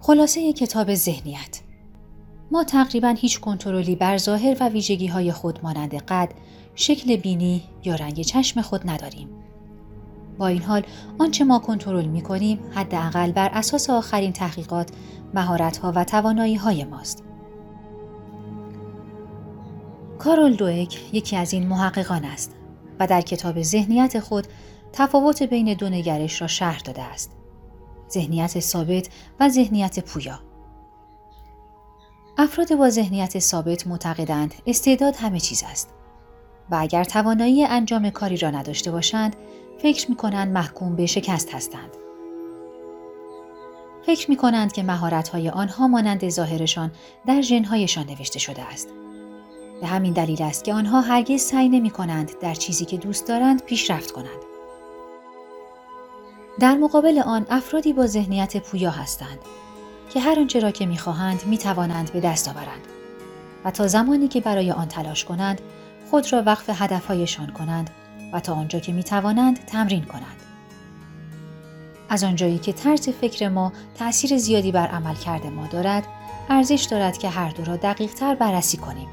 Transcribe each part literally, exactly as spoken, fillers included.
خلاصه کتاب ذهنیت. ما تقریباً هیچ کنترلی بر ظاهر و ویژگی‌های خود مانند قد، شکل بینی یا رنگ چشم خود نداریم. با این حال آنچه ما کنترل می‌کنیم حداقل بر اساس آخرین تحقیقات، مهارت‌ها و توانایی‌های ماست. کارل دوئک یکی از این محققان است و در کتاب ذهنیت خود تفاوت بین دو نگرش را شرح داده است: ذهنیت ثابت و ذهنیت پویا. افراد با ذهنیت ثابت معتقدند استعداد همه چیز است و اگر توانایی انجام کاری را نداشته باشند، فکر می‌کنند محکوم به شکست هستند. فکر می‌کنند که مهارت‌های آنها مانند ظاهرشان در ژن‌هایشان نوشته شده است. به همین دلیل است که آنها هرگز سعی نمی‌کنند در چیزی که دوست دارند پیشرفت کنند. در مقابل آن افرادی با ذهنیت پویا هستند که هر آنچه را که می‌خواهند می‌توانند به دست آورند و تا زمانی که برای آن تلاش کنند خود را وقف هدف‌هایشان کنند و تا آنجا که می‌توانند تمرین کنند. از آنجایی که طرز فکر ما تأثیر زیادی بر عملکرد ما دارد، ارزش دارد که هر دو را دقیق‌تر بررسی کنیم.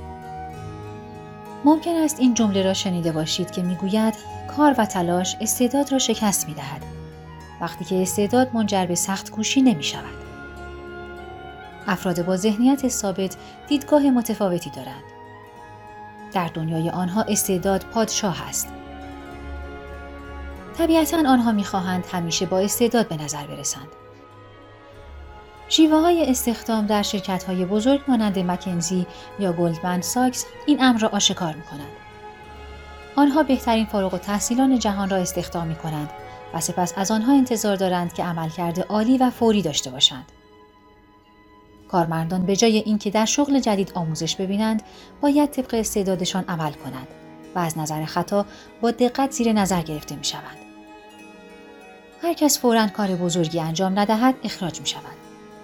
ممکن است این جمله را شنیده باشید که می‌گوید کار و تلاش استعداد را شکست می‌دهد، وقتی که استعداد منجر به سخت کوشی نمی‌شود. افراد با ذهنیت ثابت دیدگاه متفاوتی دارند. در دنیای آنها استعداد پادشاه است. طبیعتاً آنها می‌خواهند همیشه با استعداد به نظر برسند. شیوه‌های استخدام در شرکت‌های بزرگ مانند مکنزی یا گلدمن ساکس این امر را آشکار می‌کنند. آنها بهترین فارغ التحصیلان جهان را استخدام می‌کنند و سپس از آنها انتظار دارند که عملکرد عالی و فوری داشته باشند. کارمندان به جای اینکه در شغل جدید آموزش ببینند، باید طبق استعدادشان عمل کنند و از نظر خطا با دقت زیر نظر گرفته می‌شوند. هر کس فوراً کار بزرگی انجام ندهد، اخراج می‌شود.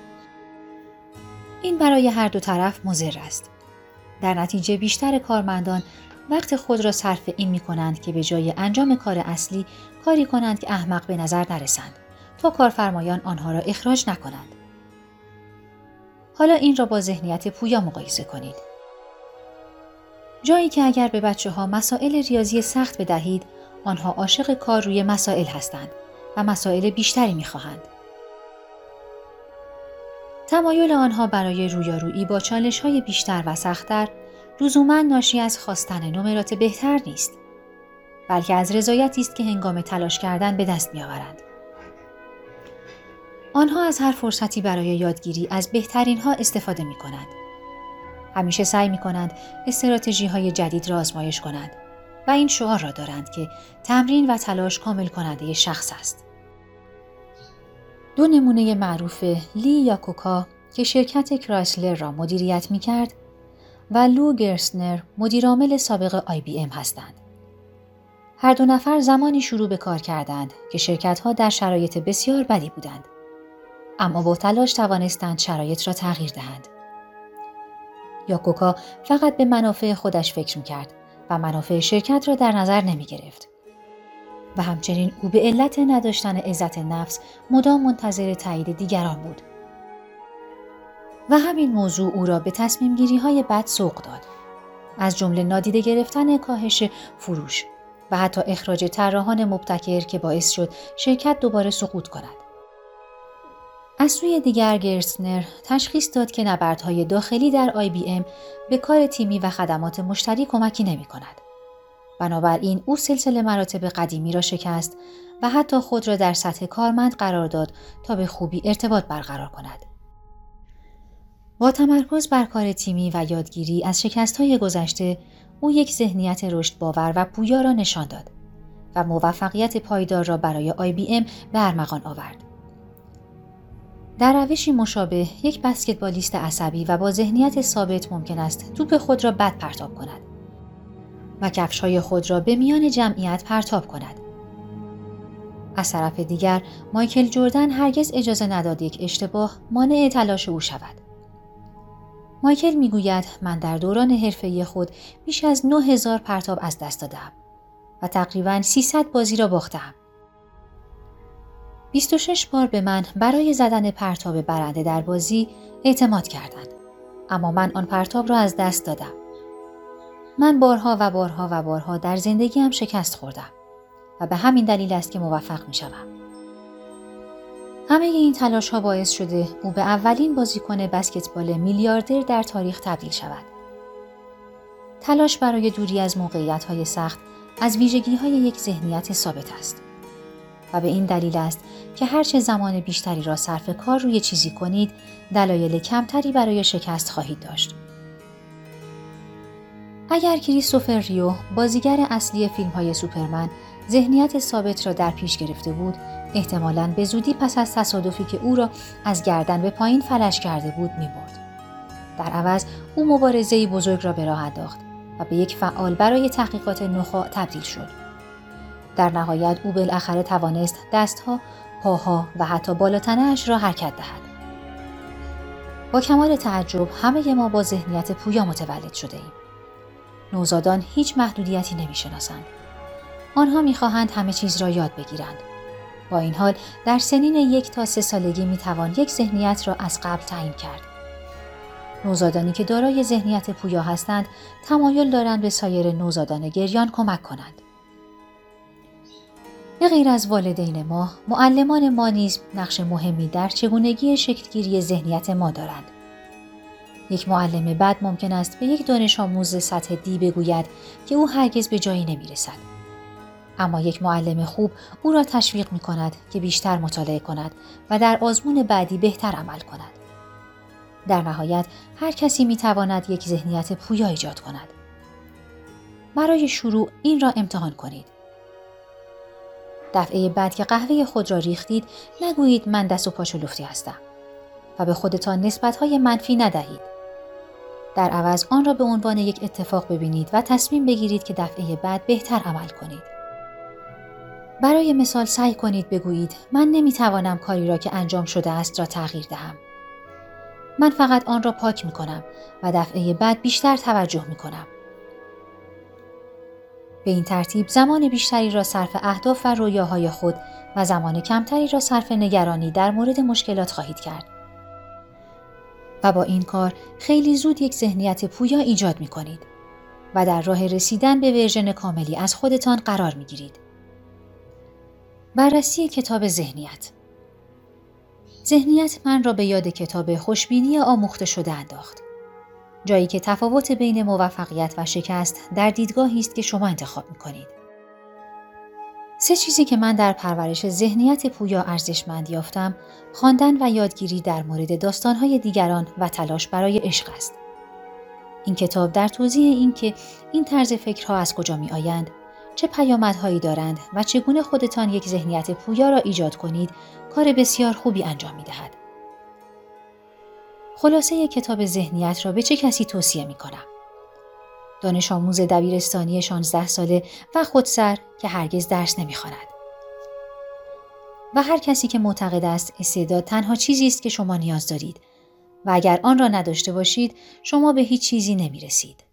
این برای هر دو طرف مضر است. در نتیجه بیشتر کارمندان وقت خود را صرف این می‌کنند که به جای انجام کار اصلی، کاری کنند که احمق به نظر نرسند تا کارفرمایان آنها را اخراج نکنند. حالا این را با ذهنیت پویا مقایسه کنید. جایی که اگر به بچه‌ها مسائل ریاضی سخت بدهید، آنها عاشق کار روی مسائل هستند و مسائل بیشتری می‌خواهند. تمایل آنها برای رویارویی با چالش‌های بیشتر و سخت‌تر لزوماً ناشی از خواستن نمرات بهتر نیست، بلکه از رضایتی است که هنگام تلاش کردن به دست می‌آورند. آنها از هر فرصتی برای یادگیری از بهترین‌ها استفاده می‌کنند. همیشه سعی می‌کنند استراتژی‌های جدید را آزمایش کنند و این شعار را دارند که تمرین و تلاش کامل کننده شخص است. دو نمونه معروف لی یاکوکا که شرکت کرایسلر را مدیریت می‌کرد و لو گرسنر مدیرعامل سابق آی بی ام هستند. هر دو نفر زمانی شروع به کار کردند که شرکت‌ها در شرایط بسیار بدی بودند، اما با تلاش توانستند شرایط را تغییر دهند. یاکوکا فقط به منافع خودش فکر می‌کرد و منافع شرکت را در نظر نمی‌گرفت. و همچنین او به علت نداشتن عزت نفس مدام منتظر تایید دیگران بود. و همین موضوع او را به تصمیم گیری های بد سوق داد. از جمله نادیده گرفتن کاهش فروش و حتی اخراج طراحان مبتکر که باعث شد شرکت دوباره سقوط کند. از سوی دیگر گرسنر تشخیص داد که نبردهای داخلی در آی بی ام به کار تیمی و خدمات مشتری کمکی نمی کند. بنابراین او سلسله مراتب قدیمی را شکست و حتی خود را در سطح کارمند قرار داد تا به خوبی ارتباط برقرار کند. با تمرکز بر کار تیمی و یادگیری از شکست‌های گذشته، او یک ذهنیت رشد باور و پویا را نشان داد و موفقیت پایدار را برای آی بی ام به ارمغان آورد. در روشی مشابه، یک بسکتبالیست عصبی و با ذهنیت ثابت ممکن است توپ خود را بد پرتاب کند و کفش‌های خود را به میان جمعیت پرتاب کند. از طرف دیگر، مایکل جردن هرگز اجازه نداد یک اشتباه مانع تلاش او شود. مایکل میگوید من در دوران حرفه‌ای خود بیش از نه هزار پرتاب از دست دادم و تقریباً سیصد بازی را باختم. بیست و شش بار به من برای زدن پرتاب برنده در بازی اعتماد کردند. اما من آن پرتاب را از دست دادم. من بارها و بارها و بارها در زندگیم شکست خوردم و به همین دلیل است که موفق می شدم. همه این تلاش ها باعث شده او به اولین بازیکن بسکتبال میلیاردر در تاریخ تبدیل شود. تلاش برای دوری از موقعیت های سخت از ویژگی های یک ذهنیت ثابت است و به این دلیل است که هرچه زمان بیشتری را صرف کار روی چیزی کنید، دلایل کمتری برای شکست خواهید داشت. اگر کریستوفر ریو، بازیگر اصلی فیلم های سوپرمن، ذهنیت ثابت را در پیش گرفته بود، احتمالاً به زودی پس از تصادفی که او را از گردن به پایین فلج کرده بود می‌مرد. در عوض او مبارزه‌ای بزرگ را به راه انداخت و به یک فعال برای تحقیقات نخاع تبدیل شد. در نهایت او بالاخره توانست دستها، پاها و حتی بالاتنه‌اش را حرکت دهد. با کمال تعجب همه ما با ذهنیت پویا متولد شده ایم. نوزادان هیچ محدودیتی نمی‌شناسند. آنها می‌خواهند همه چیز را یاد بگیرند. با این حال در سنین یک تا سه سالگی می‌توان یک ذهنیت را از قبل تعیین کرد. نوزادانی که دارای ذهنیت پویا هستند تمایل دارند به سایر نوزادان گریان کمک کنند. به غیر از والدین ما، معلمان ما نیز نقش مهمی در چگونگی شکلگیری ذهنیت ما دارند. یک معلم بد ممکن است به یک دانش آموز سطح دی بگوید که او هرگز به جایی نمی‌رسد. اما یک معلم خوب او را تشویق می‌کند که بیشتر مطالعه کند و در آزمون بعدی بهتر عمل کند. در نهایت هر کسی می‌تواند یک ذهنیت پویا ایجاد کند. برای شروع این را امتحان کنید. دفعه بعد که قهوه خود را ریختید، نگویید من دست و پاچو لفتی هستم و به خودتان نسبت‌های منفی ندهید. در عوض آن را به عنوان یک اتفاق ببینید و تصمیم بگیرید که دفعه بعد بهتر عمل کنید. برای مثال سعی کنید بگویید من نمیتوانم کاری را که انجام شده است را تغییر دهم. من فقط آن را پاک میکنم و دفعه بعد بیشتر توجه میکنم. به این ترتیب زمان بیشتری را صرف اهداف و رویاهای خود و زمان کمتری را صرف نگرانی در مورد مشکلات خواهید کرد. و با این کار خیلی زود یک ذهنیت پویا ایجاد میکنید و در راه رسیدن به ورژن کاملی از خودتان قرار میگیرید. بررسی کتاب ذهنیت. ذهنیت من را به یاد کتاب خوشبینی آموخته شده انداخت. جایی که تفاوت بین موفقیت و شکست در دیدگاهی است که شما انتخاب می‌کنید. سه چیزی که من در پرورش ذهنیت پویا ارزشمند یافتم، خواندن و یادگیری در مورد داستان‌های دیگران و تلاش برای عشق است. این کتاب در توضیح این که این طرز فکرها از کجا می‌آیند، چه پیامدهایی دارند و چگونه خودتان یک ذهنیت پویا را ایجاد کنید، کار بسیار خوبی انجام می‌دهد. خلاصه کتاب ذهنیت را به چه کسی توصیه می‌کنم؟ دانش آموز دبیرستانی شانزده ساله و خودسر که هرگز درس نمی‌خواند. و هر کسی که معتقد است استعداد تنها چیزی است که شما نیاز دارید و اگر آن را نداشته باشید، شما به هیچ چیزی نمی‌رسید.